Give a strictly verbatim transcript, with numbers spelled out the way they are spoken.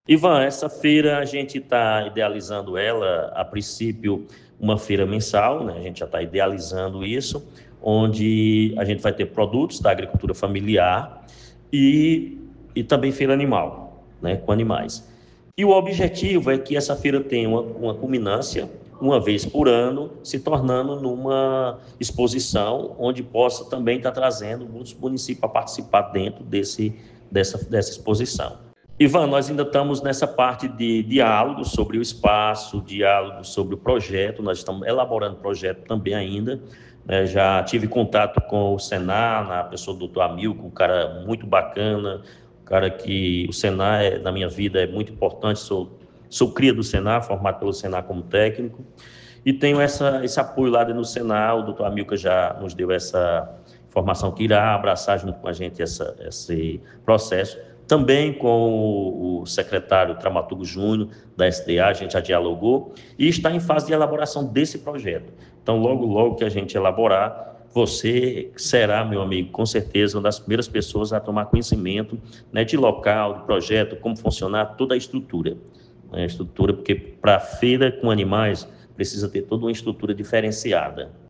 Ivan, essa feira a gente está idealizando ela, a princípio, uma feira mensal, né? A gente já está idealizando isso, onde a gente vai ter produtos da agricultura familiar e, e também feira animal, né? Com animais. E o objetivo é que essa feira tenha uma, uma culminância, uma vez por ano, se tornando numa exposição onde possa também estar trazendo muitos municípios para participar dentro desse, dessa, dessa exposição. Ivan, nós ainda estamos nessa parte de diálogo sobre o espaço, diálogo sobre o projeto, nós estamos elaborando o projeto também ainda, né? Já tive contato com o Senar, na pessoa do doutor Amilco, um cara muito bacana, um cara que o Senar, é, na minha vida, é muito importante, sou, sou cria do Senar, formado pelo Senar como técnico, e tenho essa, esse apoio lá no Senar, o doutor Amilca já nos deu essa informação que irá abraçar junto com a gente essa, esse processo. Também com o secretário Tramaturgo Júnior, da S D A, a gente já dialogou e está em fase de elaboração desse projeto. Então, logo, logo que a gente elaborar, você será, meu amigo, com certeza, uma das primeiras pessoas a tomar conhecimento, né, de local, do projeto, como funcionar toda a estrutura. Né, a estrutura, porque para feira com animais precisa ter toda uma estrutura diferenciada.